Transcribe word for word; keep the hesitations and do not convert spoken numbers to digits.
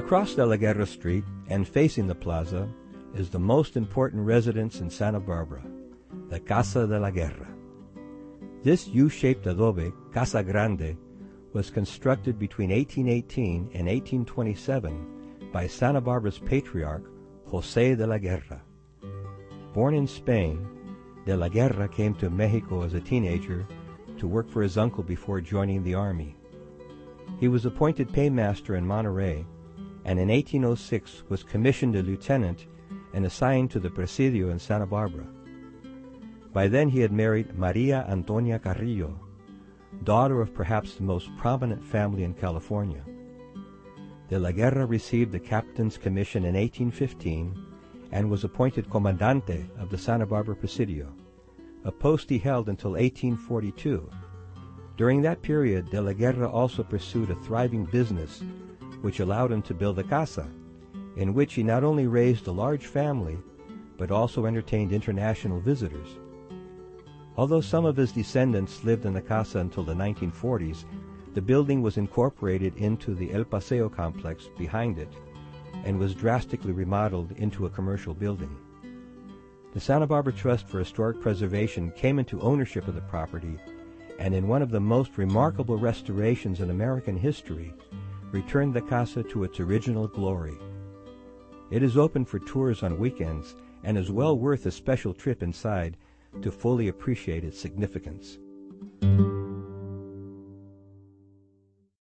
Across De La Guerra Street and facing the plaza is the most important residence in Santa Barbara, the Casa de la Guerra. This U-shaped adobe, Casa Grande, was constructed between eighteen eighteen and eighteen twenty-seven by Santa Barbara's patriarch, José de la Guerra. Born in Spain, de la Guerra came to Mexico as a teenager to work for his uncle before joining the army. He was appointed paymaster in Monterrey, and in eighteen oh six was commissioned a lieutenant and assigned to the Presidio in Santa Barbara. By then he had married Maria Antonia Carrillo, daughter of perhaps the most prominent family in California. De la Guerra received the captain's commission in eighteen fifteen and was appointed Comandante of the Santa Barbara Presidio, a post he held until eighteen forty-two. During that period, De la Guerra also pursued a thriving business which allowed him to build a casa, in which he not only raised a large family, but also entertained international visitors. Although some of his descendants lived in the casa until the nineteen forties, the building was incorporated into the El Paseo complex behind it and was drastically remodeled into a commercial building. The Santa Barbara Trust for Historic Preservation came into ownership of the property, and in one of the most remarkable restorations in American history, returned the casa to its original glory. It is open for tours on weekends and is well worth a special trip inside to fully appreciate its significance.